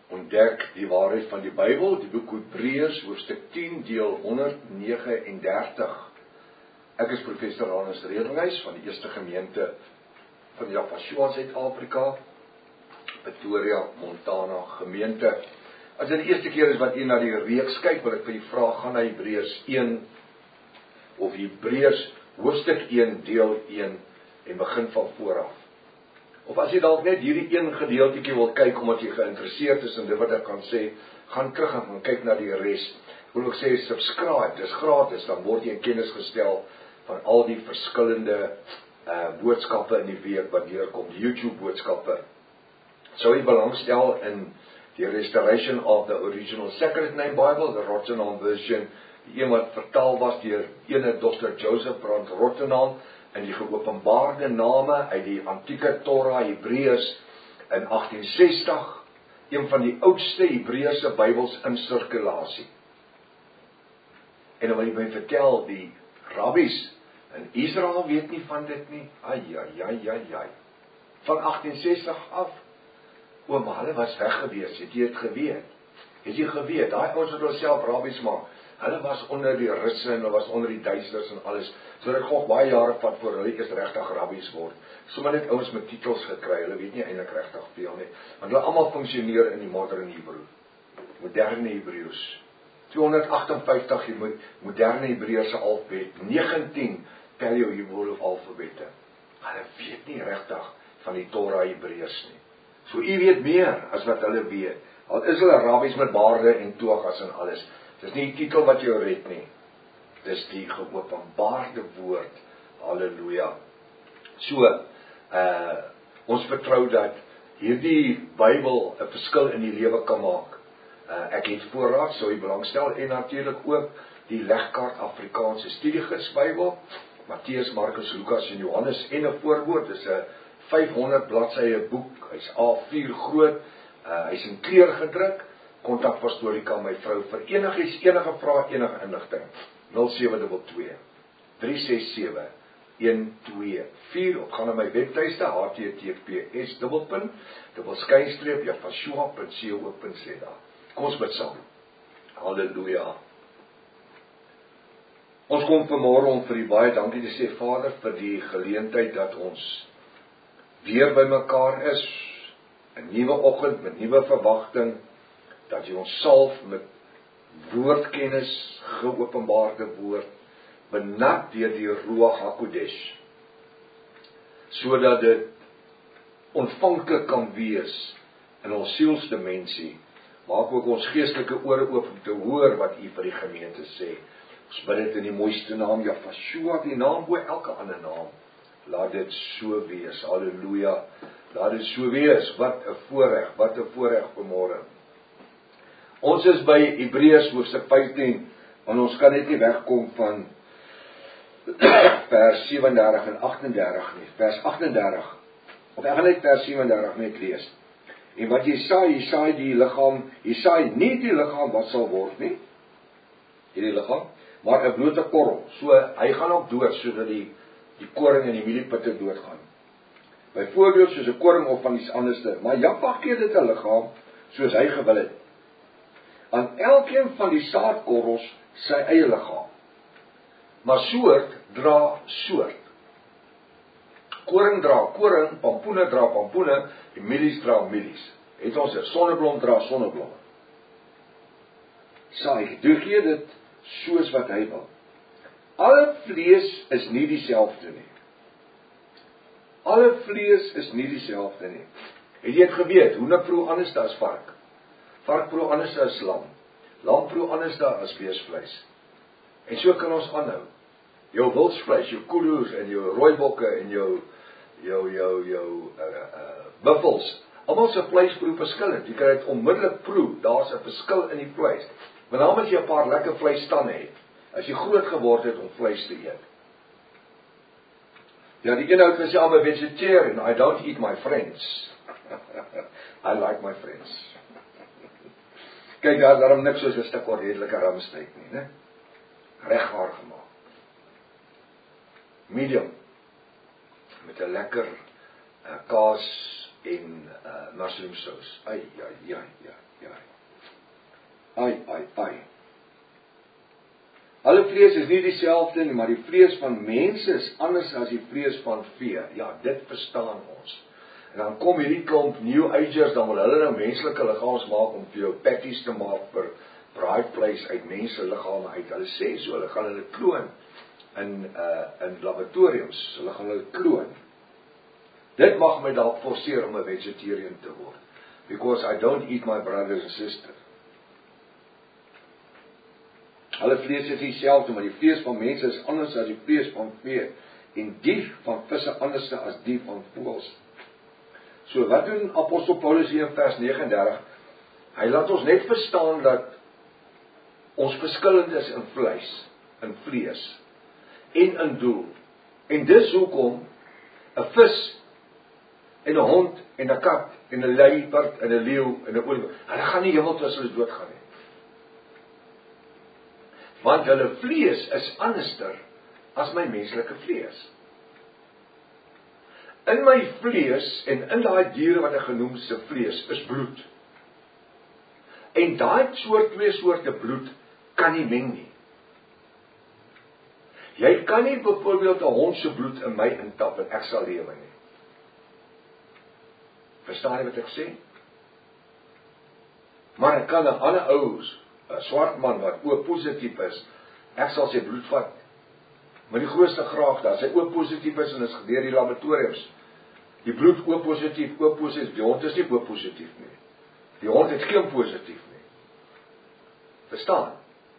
Ontdek die waarheid van die Bybel, die boek Hebreërs, hoofstuk 10, deel 139. Ek is professor Hannes Redelhuis van die Eerste Gemeente van Yafashua, Suid-Afrika, Pretoria, Montana gemeente. As dit die eerste keer is wat jy na die reeks kyk, wil ek vir jy vra, gaan na Hebreërs 1 of Hebreërs hoofstuk 1, deel 1 en begin van vooraf. Of as jy dalk net hierdie een gedeeltjie wil kyk, omdat jy geïnteresseerd is in dit wat ek kan sê, gaan terug en gaan kyk na die res. Ek wil ook sê, subscribe, dis gratis, dan word jy in kennis gestel van al die verskillende boodskappe in die week wat deurkom, die YouTube boodskappe. Sou jy belangstel in die Restoration of the Original Sacred Name Bible, the Rottenham version, die een wat vertaal was deur ene Dr. Joseph Brand Rottenham, en die geopenbaarde name uit die antieke Torah Hebreërs in 1860, een van die oudste Hebreëse Bybels in sirkulasie. En dan wil jy my vertel, die rabbies in Israel weet nie van dit nie. Van 1860 af, maar hulle was weg gewees, het jy het geweet? Het jy geweet, daai ons het ons self rabbies maak, hulle was onder die Russe en hulle was onder die Duitsers en alles, so dit gog baie jare vat voor hulle eers regtig rabbies word. Sommige net ouens met titels gekry, hulle weet nie eintlik regtig veel nie, want hulle almal funksioneer in die moderne Hebreë, moderne Hebreëus. 258 die moderne Hebreëse alfabet, 19 Paleo-Hebreë alfabette. Hulle weet nie regtig van die Torah Hebreërs nie. So u weet meer as wat hulle weet. Al is hulle rabbies met baarde en togas en alles. Dis nie die titel wat jou red nie. Dis die geopenbaarde woord. Halleluja. So, ons vertrou dat hierdie Bybel 'n verskil in die lewe kan maak. Ek het voorraad, sou jy belangstel, en natuurlik ook die legkaart Afrikaanse studiegids Bybel, Matteus, Markus, Lukas en Johannes, en 'n voorwoord, dis 'n 500 bladsye boek, hy's A4 groot, hy's in kleur gedruk. Kontak Pastorika, my vrou, vir enige vrae, enige inligting. 0722 367 124, of gaan na my webtuiste, https://Yafashua.co.za. Kom ons bid saam. Halleluja. Ons kom vanmôre om vir u baie dankie te sê, Vader, vir die geleentheid dat ons weer by mekaar is, 'n nuwe oggend met nuwe verwagting, dat jy ons salf met woordkennis, geopenbaarde woord, benat deur die Ruach HaKodesh, sodat dit ontvanklik kan wees in ons sielsdimensie. Maak ook ons geestelike ore oop om te hoor wat u vir die gemeente sê. Ons bid dit in die mooiste naam, Yafashua, die naam bo elke ander naam. Laat dit so wees. Halleluja. Laat dit so wees. Wat 'n voorreg vanmôre. Ons is by Hebreërs hoofstuk 15, want ons kan net nie wegkom van vers 37 en 38 nie. Vers 38, of ek gaan net vers 37 net lees. En wat jy saai die liggaam, jy saai nie die liggaam wat sal word nie, hierdie liggaam, maar 'n blote korrel. So, hy gaan ook dood, sodat die koring en die mieliepitte doodgaan. Byvoorbeeld soos 'n koring of van iets anderste, maar Jahwe gee dit 'n liggaam, soos hy gewil het. Aan elkeen van die saadkorrels sy eie liggaam. Maar soort dra soort. Koring dra koring, pampoene dra pampoene, die mielies dra mielies. Het ons 'n sonneblom dra sonneblomme. Saai, gee dit soos wat hy wil. Alle vlees is nie dieselfde nie. Alle vlees is nie dieselfde nie. Het jy het geweet, hoender proe anders as vark? Vark proe anders as lam. Lam proe anders as beesvleis. En so kan ons aanhou. Jou wildsvleis, jou koeloers en jou rooibokke en jou buffels. Almal se vleis proe verskillend. Jy kan dit onmiddellik proe. Daar's 'n verskil in die vleis. Maar nou moet jy 'n paar lekker vleisstande het. As jy groot geword het om vleis te eet. Ja, die een ou het gesê, I'm a vegetarian, I don't eat my friends. I like my friends. Kyk, daar is daarom niks soos 'n stuk ordentlike ramsteak nie, né? Reggaar gemaak. Medium. Met 'n lekker kaas en mushroom sauce. Ja. Ai. Alle vlees is nie dieselfde nie, maar die vlees van mense is anders as die vlees van vee. Ja, dit verstaan ons. En dan kom hierdie klomp New Agers, dan wil hulle nou menslike liggaams maak om vir jou patties te maak vir braaivleis uit mense liggame uit. Hulle sê so, hulle gaan hulle kloon in laboratoriums, hulle gaan hulle kloon. Dit mag my dalk forceer om 'n vegetarian te word, because I don't eat my brothers and sisters. Alle vlees is dieselfde, maar die vlees van mense is anders as die vlees van vee, en die van visse anders as die van voëls. So wat doen apostel Paulus hier in vers 39? Hy laat ons net verstaan dat ons verskillend is in vlees en in doel. En dis hoekom 'n vis en 'n hond en 'n kat en 'n luiperd en 'n leeu en 'n olifant, hulle gaan nie hemel toe as hulle doodgaan nie. Want hulle vlees is anderster as my menslike vlees. In my vlees en in daai diere wat ek genoem se vlees is bloed. En daai twee soorte bloed kan nie meng nie. Jy kan nie byvoorbeeld 'n hond se bloed in my intap en ek sal lewe nie. Verstaan jy wat ek sê? Maar ek kan 'n ander ou, 'n swart man wat O-positief is, ek sal sy bloed vat. Maar die grootste graag daar, sy O-positief is en is deur die laboratoriums. Die bloed O-positief, die hond is nie O-positief nie. Die hond het geen positief nie. Verstaan?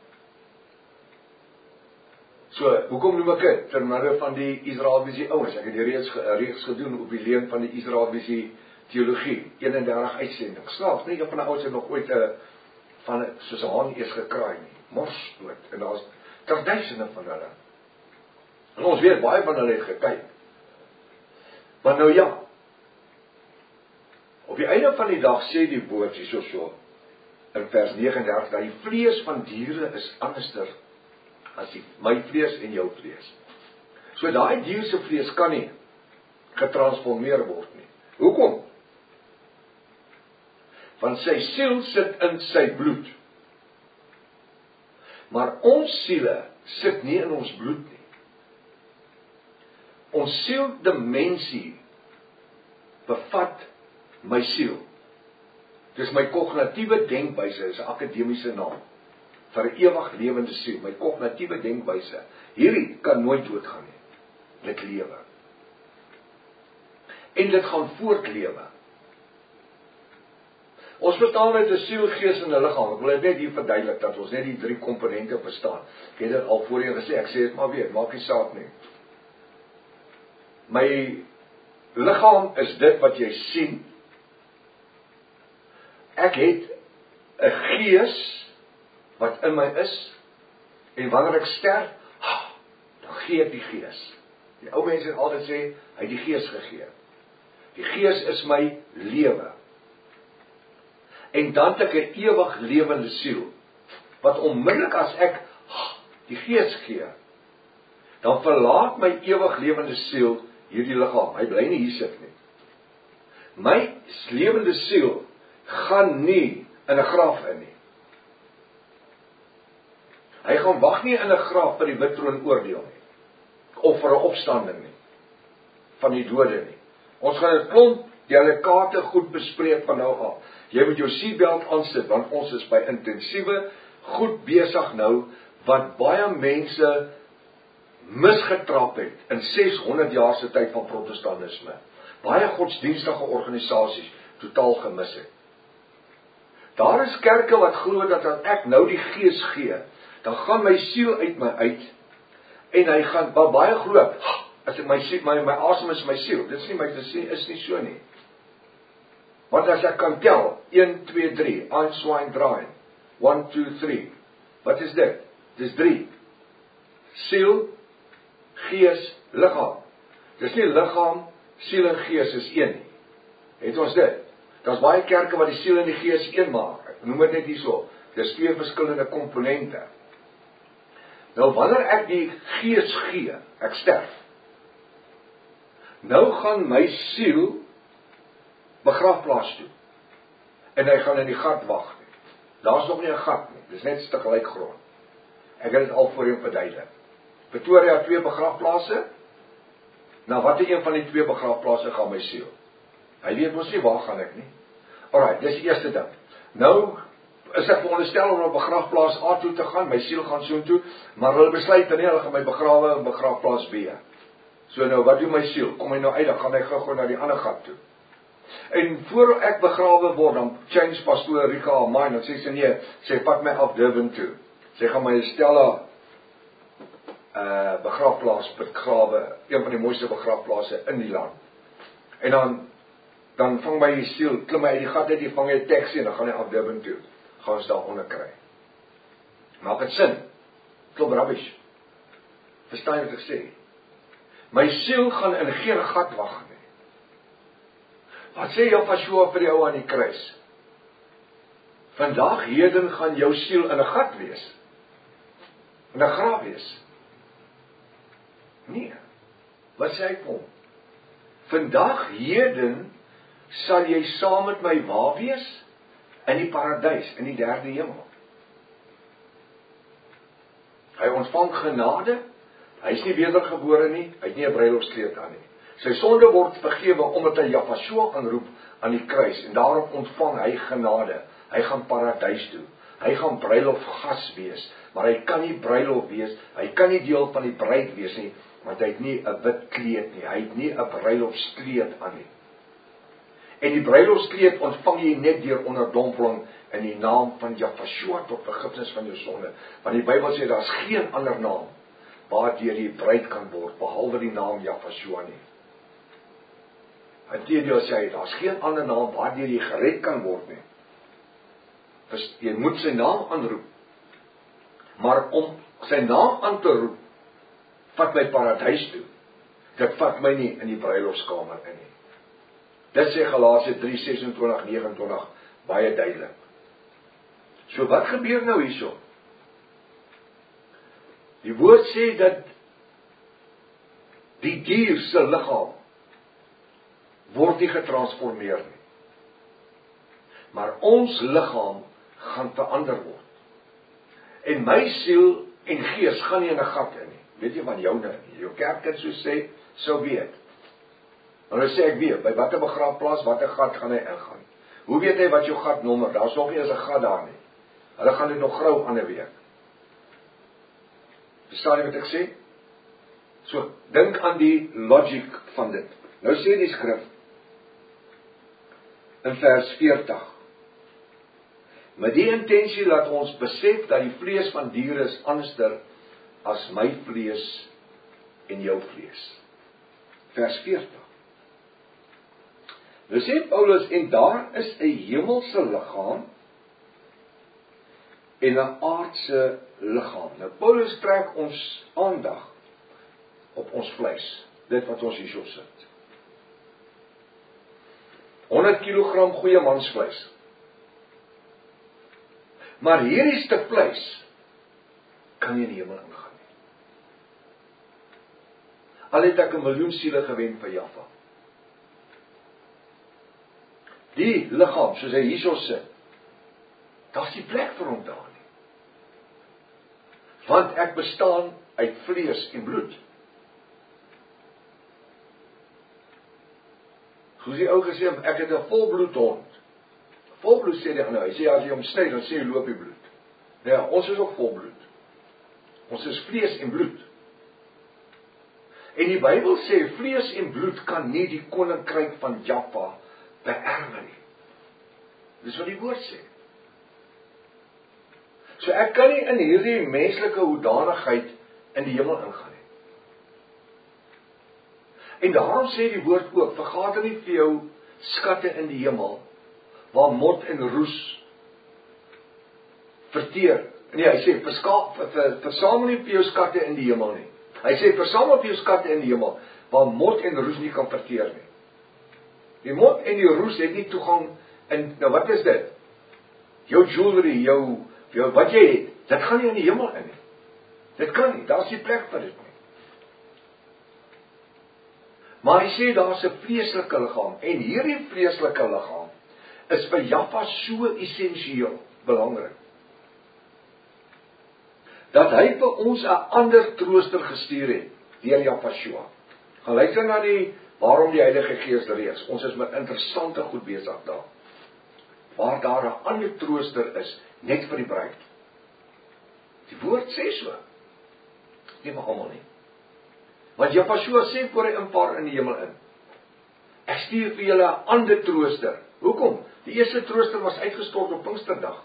So, hoekom noem ek dit? Terwyl van die Israelvisie ouens. Ek het reeds gedoen op die leen van die Israelvisie teologie, 31 uitsendings. Snaaks, nie een van die ouens het nog ooit soos 'n haan eers gekraai nie. Mors dood. En daar's duisende van hulle. En ons weet baie van hulle het gekyk. Maar nou ja, op die einde van die dag sê die woord so in vers 39 dat die vlees van diere is anderster as my vlees en jou vlees. So daai dier se vlees kan nie getransformeer word nie. Hoekom? Want sy siel sit in sy bloed. Maar ons siele sit nie in ons bloed nie. Ons sieldimensie bevat my siel. Dis my kognitiewe denkwyse, is 'n akademiese naam vir 'n ewig lewende siel, my kognitiewe denkwyse. Hierdie kan nooit doodgaan nie. Dit lewe. En dit gaan voortlewe. Ons verstaan uit 'n siel, gees en 'n liggaam. Ek wil dit net hier verduidelik dat ons net die 3 komponente verstaan. Ek het dit al voorheen gesê, ek sê dit maar weer, maak nie saak nie. My liggaam is dit wat jy sien. Ek het 'n gees wat in my is, en wanneer ek sterf, dan gee ek die gees. Die ou mense het altyd sê, hy het die gees gegee. Die gees is my lewe. En dan het ek 'n ewig lewende siel, wat onmiddellik as ek die gees gee, dan verlaat my ewig lewende siel hierdie liggaam. Hy bly nie hier sit nie. My lewende siel gaan nie in 'n graf in nie. Hy gaan wag nie in 'n graf vir die wit troon oordeel nie, of vir 'n opstanding nie, van die dode nie. Ons gaan 'n klomp delikate goed bespreek van nou af. Jy moet jou seatbelt aansit, want ons is by intensiewe goed besig nou, wat baie mense misgetrap het in 600 jaar se tyd van protestantisme. Baie godsdienstige organisasies totaal gemis het. Daar is kerke wat glo dat as ek nou die gees gee, dan gaan my siel uit my uit, en hy gaan, baie glo, as ek my asem is my siel, dit is nie my te sê, is nie so nie. Want as ek kan tel, 1, 2, 3, Einstein draai, 1, 2, 3, wat is dit? Dis 3. Siel, gees, liggaam. Dis nie liggaam, siel en gees is een nie. Het ons dit? Daar's baie kerke wat die siel en die gees een maak. Ek noem dit net hierso. Dis 2 verskillende komponente. Nou wanneer ek die gees gee, ek sterf. Nou gaan my siel begrafplaas toe. En hy gaan in die gat wag. Daar's nog nie 'n gat nie, dis net 'n stuk gelyk grond. Ek het dit al voorheen verduidelik. Pretoria 2 begrafplase. Nou watter een van die 2 begrafplase gaan my siel? Hy weet mos nie waar gaan ek nie. Alraai, dis die eerste ding. Nou is ek veronderstel om op begrafplaas A toe te gaan, my siel gaan soontoe, maar hulle besluit dan nie, hulle gaan my begrawe in begrafplaas B. So nou, wat doen my siel? Kom hy nou uit, dan gaan hy gou na die ander gat toe. En voor ek begrawe word, dan change pastoor Rika haar mind, dan sê sy nee, sy pak my af Durban toe. Sy gaan my Stella begrafplaas begrawe, een van die mooiste begrafplase in die land. En dan vang my siel, klim my uit die gat uit, die vang hy 'n taxi en dan gaan hy af Durban toe. Gaan ons daar onder kry. Maak het sin? Klop rubbish. Verstaan jy wat ek sê? My siel gaan in geen gat wag nie. Wat sê Joshua vir die ou aan die kruis? Vandag heden gaan jou siel in 'n gat wees. In 'n graf wees. Nee. Wat sê hy vir hom? Vandag heden sal jy saam met my waar wees? In die paradys, in die 3de hemel. Hy ontvang genade, hy is nie wedergebore nie, hy het nie 'n bruilofskleed aan nie. Sy sonde word vergewe omdat hy Joshua aanroep aan die kruis, en daarom ontvang hy genade. Hy gaan paradys toe. Hy gaan bruilofgas wees, maar hy kan nie bruilof wees, hy kan nie deel van die bruid wees nie, want hy het nie 'n wit kleed nie, hy het nie 'n bruilofskleed aan nie. En die bruilofskleed ontvang jy net deur onderdompeling in die naam van Joshua tot vergifnis van jou sonde. Want die Bybel sê daar's geen ander naam waardeur jy bruid kan word behalwe die naam Joshua nie. Inteendeel sê hy daar's geen ander naam waardeur jy gered kan word nie. Jy moet sy naam aanroep. Maar om sy naam aan te roep, vat my paradys toe. Dit vat my nie in die bruilofskamer in nie. Dit sê Galasië 3:26-29 baie duidelik. So wat gebeur nou hierso? Die woord sê dat die dier se liggaam word nie getransformeer nie. Maar ons liggaam gaan verander word. En my siel en gees gaan nie in 'n gat in nie. Weet jy van joune nie. Jou kerkkind so sê, sou weet. En nou sê ek weer, by watter begrafplaas, watter gat gaan hy ingaan? Hoe weet hy wat jou gatnommer? Daar's nog nie eens 'n gat daar nie. Hulle gaan dit nog grou ander week. Verstaan jy wat ek sê? So, dink aan die logic van dit. Nou sê die skrif in vers 40. Met die intensie laat ons besef dat die vlees van diere is anderster as my vlees en jou vlees. Vers 40. Nou sê Paulus, en daar is 'n hemelse liggaam en 'n aardse liggaam. Nou Paulus trek ons aandag op ons vleis, dit wat ons hierso sit. 100 kg goeie mansvleis. Maar hierdie stuk vleis kan nie in die hemel ingaan nie. Al het ek 1 miljoen siele gewen vir Jaffa. Die liggaam, soos hy hierso sit, daar's die plek vir hom daar nie. Want ek bestaan uit vlees en bloed. Soos die ou gesê, ek het 'n volbloed hond. Volbloed sê die ander, hy sê as jy hom sny, dan sê hy loop die bloed. Ja, ons is ook volbloed. Ons is vlees en bloed. En die Bybel sê, vlees en bloed kan nie die koninkryk van Jaffa beerwe nie. Dis wat die woord sê. So ek kan nie in hierdie menslike hoedanigheid in die hemel ingaan nie. En daarom sê die woord ook, vergader nie vir jou skatte in die hemel, waar mot en roes verteer. Nee, hy sê, versamel nie vir jou skatte in die hemel nie. Hy sê, versamel vir jou skatte in die hemel, waar mot en roes nie kan verteer nie. Die mot en die roes het nie toegang in, nou wat is dit? Jou jewelry, jou wat jy het, dit gaan nie in die hemel in nie. Dit kan nie, daar is nie plek vir dit nie. Maar hy sê, daar is 'n vleeslike liggaam, en hierdie vleeslike liggaam is vir Jaffa so essensieel belangrik, dat hy vir ons 'n ander trooster gestuur het, deur Jafashua. Gaan luister na die waarom die Heilige Gees reeks. Ons is met interessante goed besig daar. Waar daar 'n ander trooster is, net vir die bruid. Die woord sê so. Nie maar almal nie. Want Jafashua sê voor hy invaar in die hemel in. Ek stuur vir julle 'n ander trooster. Hoekom? Die eerste trooster was uitgestort op Pinksterdag.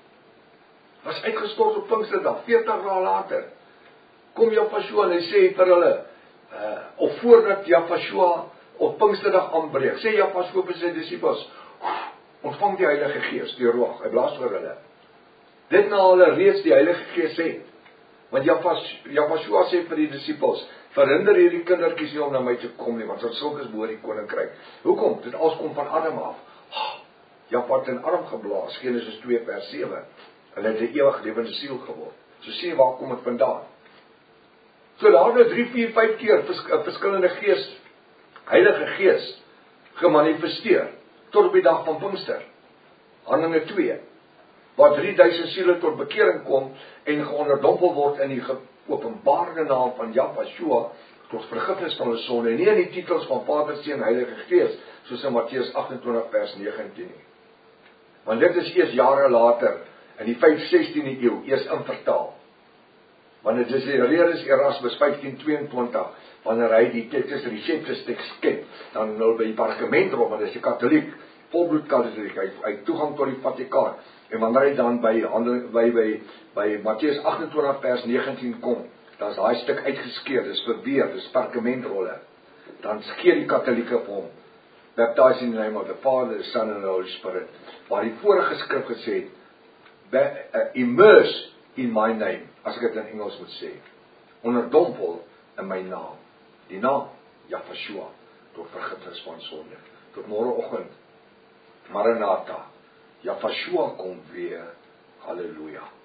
Was uitgestort op Pinksterdag, 40 dae later. Kom Jafashua en hy sê vir hulle, of voordat Jafashua op Pinksterdag aanbreek, sê Jafashua vir sy disippels, ontvang die Heilige Gees, die Ruach, hy blaas oor hulle. Dit na hulle reeds die Heilige Gees het. Want Jafashua sê vir die disippels, verhinder hierdie kindertjies nie om na my te kom nie, want sulke is behoort die koninkryk. Hoekom? Dit alles kom van Adam af. Jaffa het in arm geblaas, Genesis 2 vers 7. En hy het 'n ewig lewende siel geword. So sê, waar kom dit vandaan? So daar het 3, 4, 5 keer verskillende gees, Heilige Gees, gemanifesteer, tot op die dag van Pinkster. Handelinge 2, waar 3000 siele tot bekering kom, en geonderdompel word in die geopenbaarde naam van Jafashua, tot vergifnis van hulle sonde, en nie in die titels van Vader, Seun, Heilige Gees, soos in Matteus 28 vers 19 nie. Want dit is eers jare later, in die 516e eeu, eers invertaal. Want dit is Desiderius Erasmus 1522, wanneer hy die Textus Receptus teks ken, dan nou by die parkementrol, want hy is 'n Katoliek, volbloed Katoliek, hy toegang tot die Vatikaan, en wanneer hy dan by Matteus 28 vers 19 kom, dan is daai stuk uitgeskeer, dis verbeer, dis parkementrolle, dan skeer die Katolieke vir hom, baptized in the name of the Father, the Son and the Holy Spirit, waar die vorige skrif gesê het, immerse in my name, as ek dit in Engels moet sê, onderdompel in my naam, die naam, Jafashua, tot vergifnis van sonde, tot môreoggend, Maranatha, Jafashua kom weer, halleluja.